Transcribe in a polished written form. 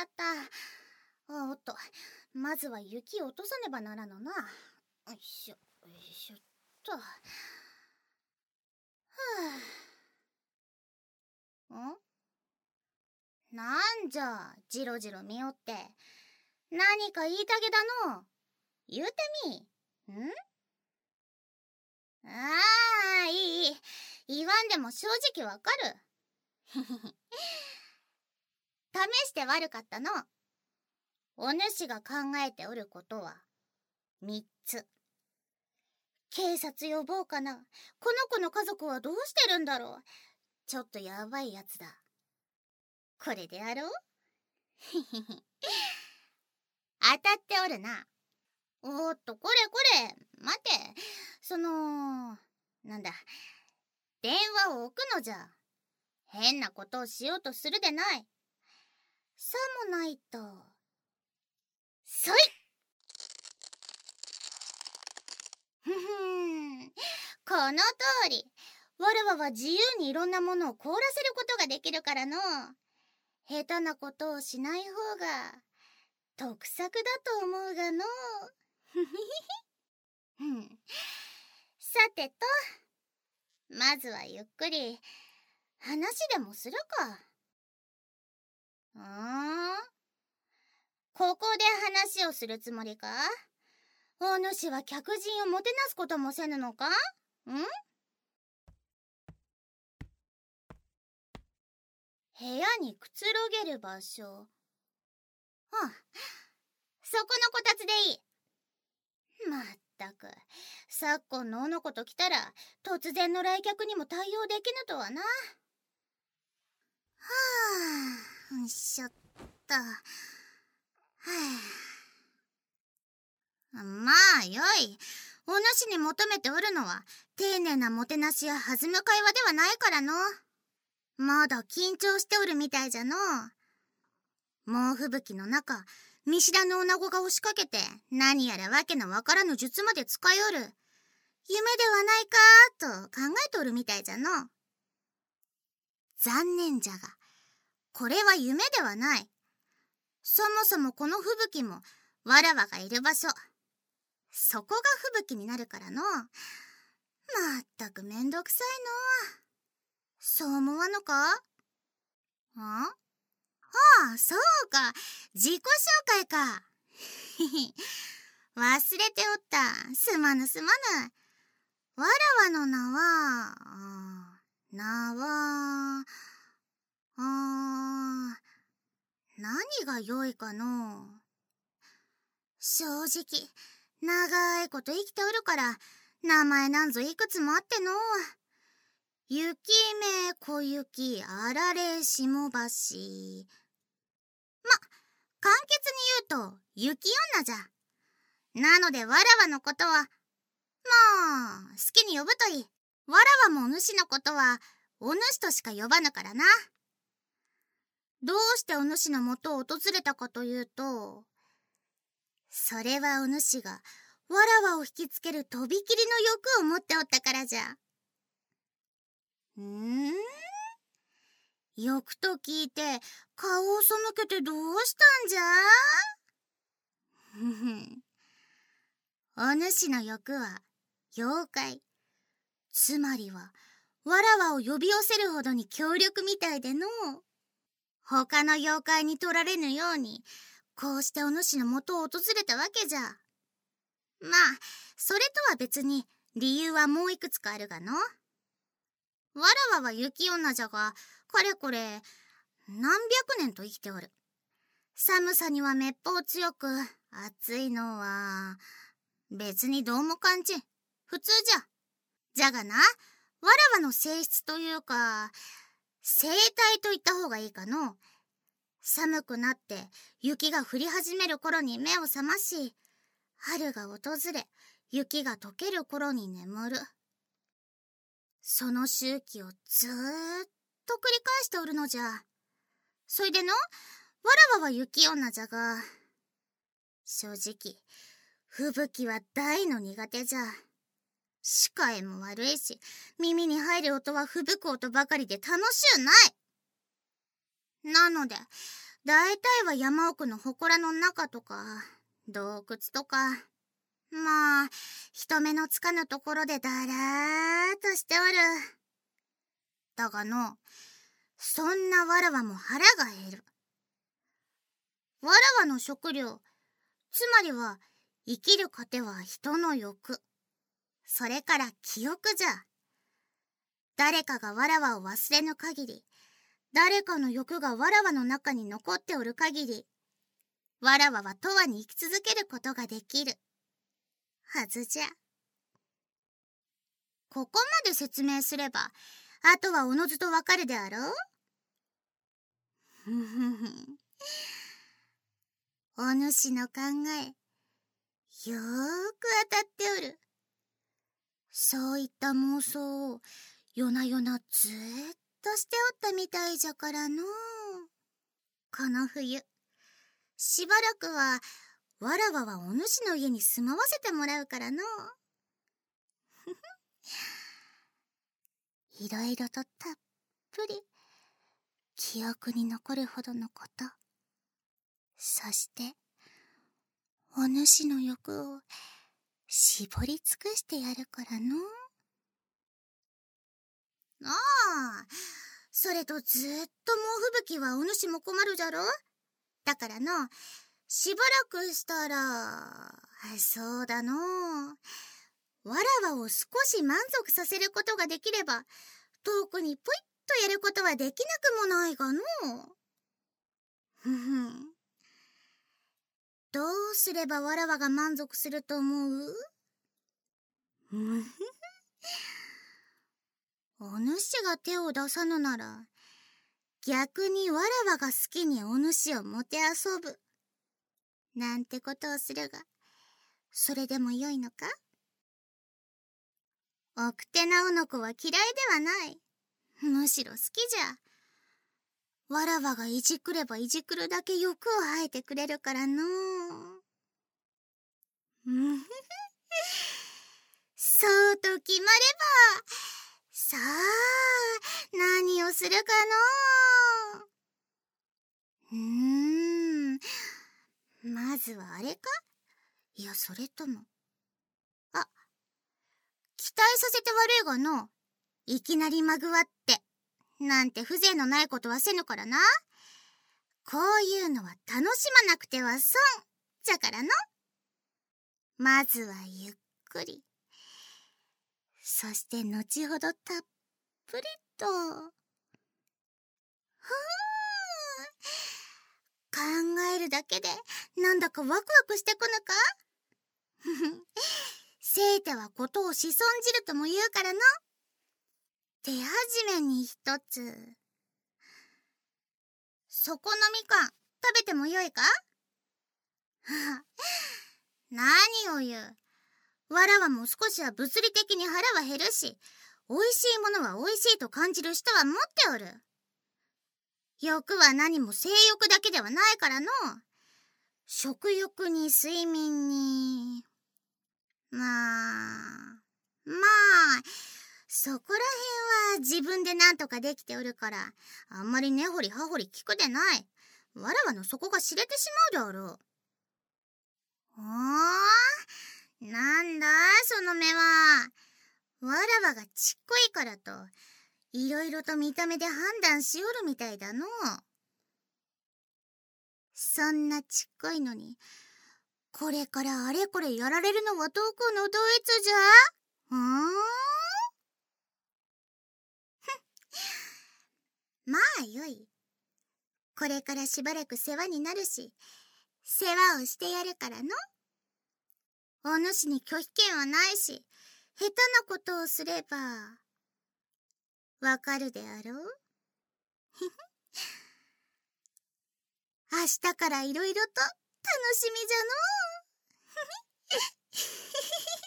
った。おっと、まずは雪を落とさねばならぬな。よいしょ、よいしょっと。はなんじゃ、じろじろ見よって。何か言いたげだの。言うてみ。いい。言わんでも正直わかる。試して悪かったの。お主が考えておることは3つ。警察呼ぼうかな。この子の家族はどうしてるんだろう。ちょっとやばいやつだ。これでやろう。当たっておるな。おっと、これ。待て。なんだ。電話を置くのじゃ。変なことをしようとするでない。さもないと。そい！この通り。わらわは自由にいろんなものを凍らせることができるからの。下手なことをしない方が得策だと思うがの。さてと、まずはゆっくり話でもするか。ここで話をするつもりか？お主は客人をもてなすこともせぬのか？部屋にくつろげる場所。そこのこたつでいい。まったく、昨今のおのこと来たら突然の来客にも対応できぬとはな。よいしょっと。まあよい。お主に求めておるのは丁寧なもてなしや弾む会話ではないからの。まだ緊張しておるみたいじゃの。猛吹雪の中、見知らぬ女子が押しかけて何やらわけのわからぬ術まで使いおる。夢ではないかと考えておるみたいじゃの。残念じゃが、これは夢ではない。そもそもこの吹雪もわらわがいる場所。そこが吹雪になるからの。まったくめんどくさいの。そう思わぬか？そうか。自己紹介か。忘れておった。すまぬ。わらわの名は、何が良いかの？正直、長いこと生きておるから、名前なんぞいくつもあっての。雪目、小雪、あられ、下橋。簡潔に言うと、雪女じゃ。なのでわらわのことは、好きに呼ぶといい。わらわもお主のことは、お主としか呼ばぬからな。どうしてお主のもとを訪れたかというと、それはお主がわらわを引きつけるとびきりの欲を持っておったからじゃ。欲と聞いて顔を背けてどうしたんじゃ？お主の欲は妖怪。つまりはわらわを呼び寄せるほどに強力みたいでの。他の妖怪に取られぬように、こうしてお主の元を訪れたわけじゃ。それとは別に理由はもういくつかあるがの。わらわは雪女じゃが、かれこれ何百年と生きておる。寒さにはめっぽう強く、暑いのは別にどうも感じ普通じゃ。じゃがな、わらわの性質というか生態と言った方がいいかの。寒くなって雪が降り始める頃に目を覚まし、春が訪れ雪が溶ける頃に眠る。その周期をずーっと繰り返しておるのじゃ。そいでの、わらわは雪女じゃが、正直吹雪は大の苦手じゃ。視界も悪いし、耳に入る音は吹雪く音ばかりで楽しゅうない。なので、 だいたいは山奥の祠の中とか、洞窟とか、まあ、人目のつかぬところでだらーっとしておる。だがの、そんなわらわも腹が減る。わらわの食料、つまりは生きる糧は人の欲。それから記憶じゃ。誰かがわらわを忘れぬ限り、誰かの欲がわらわの中に残っておる限り、わらわは永遠に生き続けることができる。はずじゃ。ここまで説明すれば、あとはおのずとわかるであろう。ふふふ。お主の考え、よーく当たっておる。そういった妄想を夜な夜なずーっとしておったみたいじゃからのう。この冬、しばらくはわらわはお主の家に住まわせてもらうからのう。いろいろとたっぷり記憶に残るほどのこと。そして、お主の欲を絞り尽くしてやるからの。ああ、それとずっと猛吹雪はお主も困るじゃろ。だからの、しばらくしたら、そうだの。わらわを少し満足させることができれば、遠くにぷいっとやることはできなくもないがの。ふふん。どうすればわらわが満足すると思う？むふふ。お主が手を出さぬなら、逆にわらわが好きにお主をもてあそぶ。なんてことをするが、それでもよいのか？奥手なおの子は嫌いではない。むしろ好きじゃ。わらわがいじくればいじくるだけ欲を吐いてくれるからのう。むふふ。そうと決まれば、さあ、何をするかのう。まずはあれか？いや、それとも。あ、期待させて悪いがの、いきなりまぐわって、なんて風情のないことはせぬからな。こういうのは楽しまなくては損じゃからの。まずはゆっくり。そして後ほどたっぷりと。考えるだけでなんだかワクワクしてこぬか？せいてはことをしそんじるとも言うからの。手始めに一つ。そこのみかん食べてもよいか？何を言う。わらわも少しは物理的に腹は減るし、美味しいものは美味しいと感じる舌は持っておる。欲は何も性欲だけではないからの。食欲に睡眠に。そこらへんは自分で何とかできておるから、あんまり根掘り葉掘り聞くでない。わらわの底が知れてしまうであろう。なんだその目は。わらわがちっこいからと、いろいろと見た目で判断しおるみたいだのう。そんなちっこいのに、これからあれこれやられるのはどこのどいつじゃ？まあよい。これからしばらく世話になるし、世話をしてやるからの。お主に拒否権はないし、下手なことをすれば、わかるであろう？明日からいろいろと楽しみじゃのう。